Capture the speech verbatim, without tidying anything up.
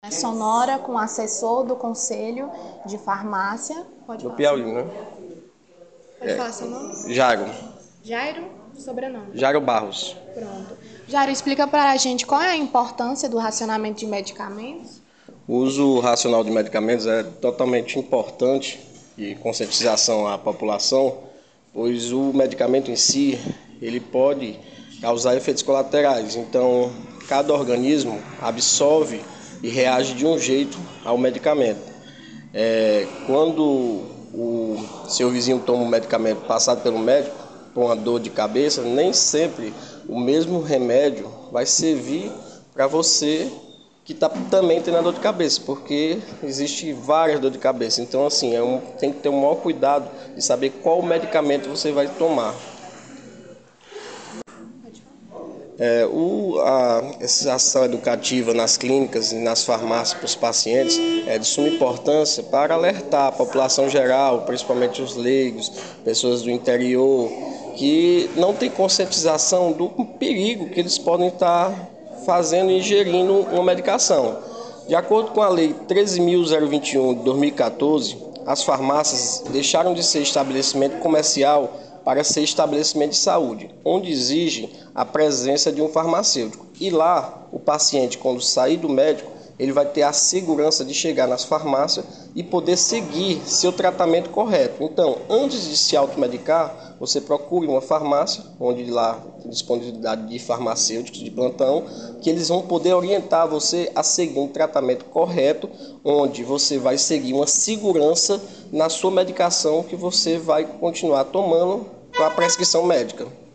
Sonora com assessor do Conselho de Farmácia. Pode Do falar Piauí, seu... né? Pode falar seu nome? Jairo. Jairo, sobrenome. Jairo Barros. Pronto. Jairo, explica para a gente qual é a importância do racionamento de medicamentos. O uso racional de medicamentos é totalmente importante e conscientização à população, pois o medicamento em si, ele pode causar efeitos colaterais. Então, cada organismo absorve e reage de um jeito ao medicamento. É, quando o seu vizinho toma um medicamento passado pelo médico, por uma dor de cabeça, nem sempre o mesmo remédio vai servir para você que está também tendo a dor de cabeça, porque existe várias dores de cabeça. Então, assim, é um, tem que ter o maior cuidado de saber qual medicamento você vai tomar. É, o, a, essa ação educativa nas clínicas e nas farmácias para os pacientes é de suma importância para alertar a população geral, principalmente os leigos, pessoas do interior, que não tem conscientização do perigo que eles podem estar fazendo e ingerindo uma medicação. De acordo com a Lei treze mil vinte e um de dois mil e quatorze, as farmácias deixaram de ser estabelecimento comercial para ser estabelecimento de saúde, onde exige a presença de um farmacêutico. E lá, o paciente, quando sair do médico, ele vai ter a segurança de chegar nas farmácias e poder seguir seu tratamento correto. Então, antes de se automedicar, você procure uma farmácia, onde lá tem disponibilidade de farmacêuticos de plantão, que eles vão poder orientar você a seguir um tratamento correto, onde você vai seguir uma segurança na sua medicação que você vai continuar tomando com a prescrição médica.